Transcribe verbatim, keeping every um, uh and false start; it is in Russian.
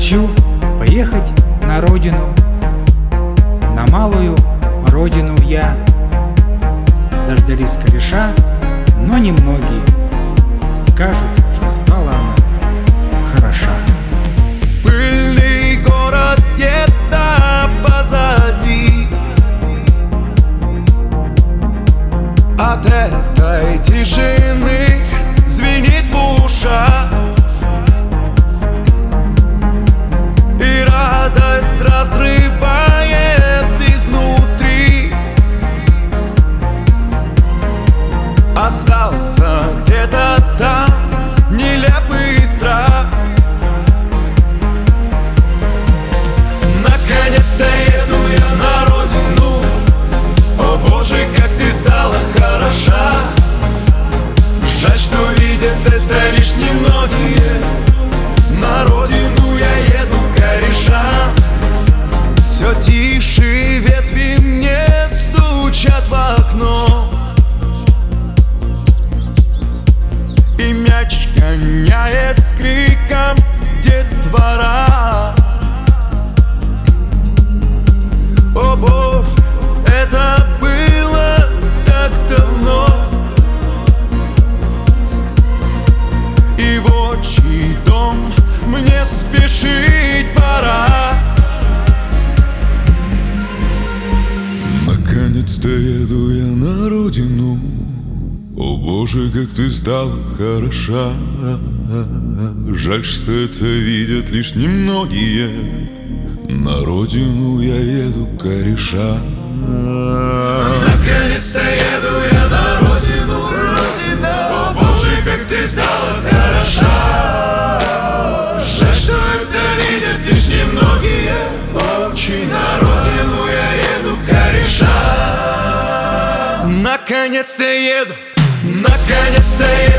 Хочу поехать на родину, на малую родину я. Заждались кореша, но немногие скажут, что стала она хороша. Пыльный город где-то позади, от этой тишины звенит в ушах, и радость разрывает изнутри. Остался где-то там нелепый страх. Наконец-то еду я на родину. О боже, как ты стала хороша. Жаль, что видят это лишь немногие. На родину я еду корешам. Все тише ветви мне стучат в окно, и мяч гоняет с криком детвора. О боже, это было так давно, и в отчий дом мне спешить пора. Наконец-то еду я на родину. О боже, как ты стала хороша. Жаль, что это видят лишь немногие. На родину я еду кореша. Наконец-то еду я на родину, родина. О боже, как ты стала хороша. Жаль, что это видят лишь немногие. Очень на родину я еду кореша. Наконец-то еду, наконец-то еду.